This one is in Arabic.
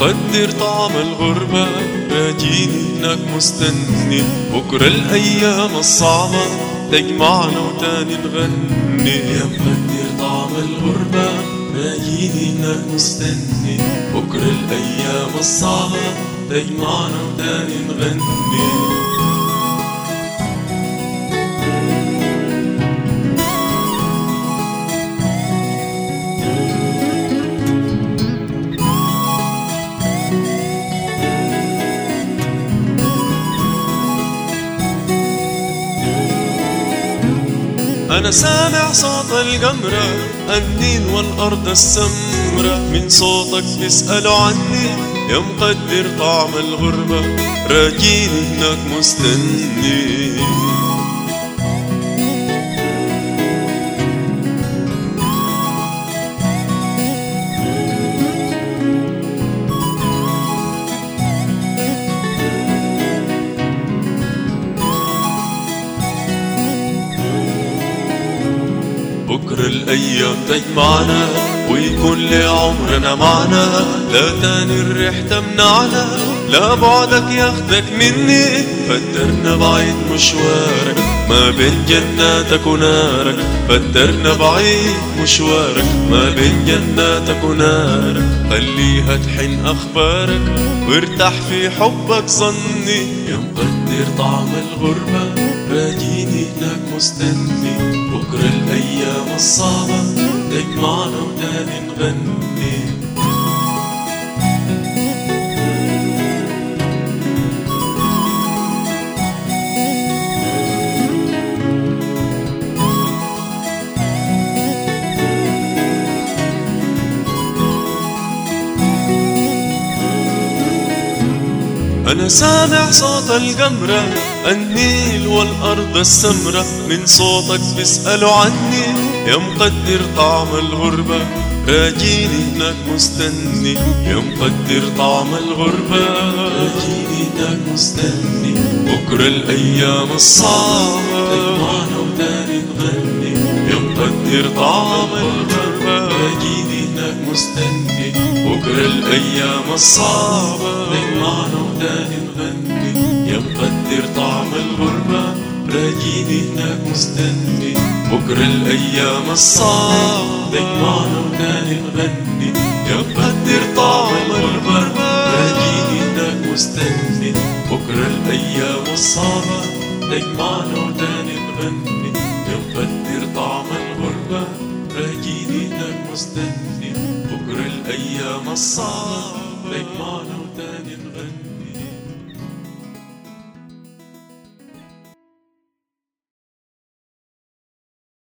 مقدر طعم الغربة، راجيني هناك مستني، بكرة الأيام الصعبة تجمعنا وتاني نغني. يا مقدر طعم الغربة، راجيني هناك مستني، بكرة الأيام الصعبة تجمعنا وتاني نغني. أنا سامع صوت القمرة، النيل والأرض السمرة، من صوتك بيسألوا عني. يا مقدر طعم الغربة، راجيني هناك مستني. بكرة الأيام تجمعنا ويكون لعمرنا معنا، لا تاني الريح تمنعنا، لا بعدك ياخدك مني. فدرنا بعيد مشوارك ما بين جناتك ونارك، فدرنا بعيد مشوارك ما بين جناتك ونارك. خليها تحن أخبارك وارتاح في حبك ظني. يا مقدر طعم الغربة، راجيني هناك مستني، بكرة الأيام الصعبة تجمعنا وتاني نغني. أنا سامع صوت القمرة، النيل والأرض السمرة، من صوتك بيسألوا عني. يا مقدر طعم الغربة، راجيني هناك مستني. يا مقدر طعم الغربة، راجيني هناك مستني، بكرة الأيام الصعبة تجمعنا وتاني نغني. يا مقدر طعم الغربة، راجيني هناك مستني، بكرة الأيام الصعبة تجمعنا وتاني نغني. يا مقدر طعم الغربة، راجيني هناك مستني، بكرة الأيام الصعبة تجمعنا وتاني نغني. يا مقدر طعم الغربة، راجيني هناك مستني، بكرة الأيام الصعبة تجمعنا وتاني نغني. يا مقدر طعم الغربة، راجيني هناك مستني، بكرة الأيام الصعبة تجمعنا وتاني نغني.